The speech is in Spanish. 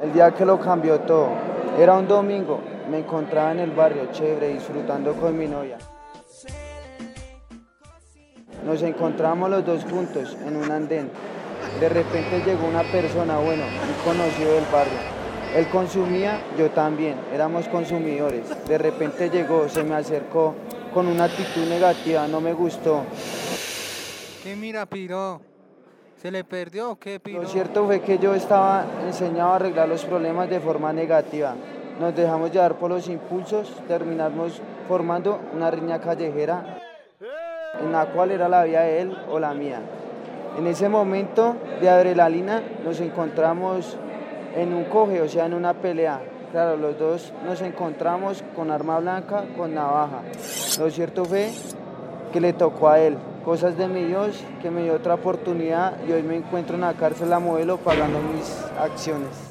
el día que lo cambió todo. Era un domingo, me encontraba en el barrio, chévere, disfrutando con mi novia. Nos encontramos los dos juntos en un andén. De repente llegó una persona, bueno, un conocido del barrio. Él consumía, yo también, éramos consumidores. De repente llegó, se me acercó con una actitud negativa, no me gustó. ¿Qué mira, piro? ¿Se le perdió o qué, piro? Lo cierto fue que yo estaba enseñado a arreglar los problemas de forma negativa. Nos dejamos llevar por los impulsos, terminamos formando una riña callejera en la cual era la vía de él o la mía. En ese momento de adrenalina nos encontramos en un coge, o sea, en una pelea. Claro, los dos nos encontramos con arma blanca, con navaja. Lo cierto fue que le tocó a él. Cosas de mi Dios, que me dio otra oportunidad y hoy me encuentro en la cárcel a modelo pagando mis acciones.